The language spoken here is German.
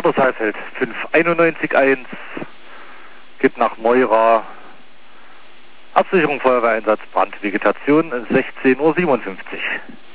Motors Heilfeld 591.1 geht nach Meurer. Absicherung, Feuerwehreinsatz, Brandvegetation 16:57 Uhr.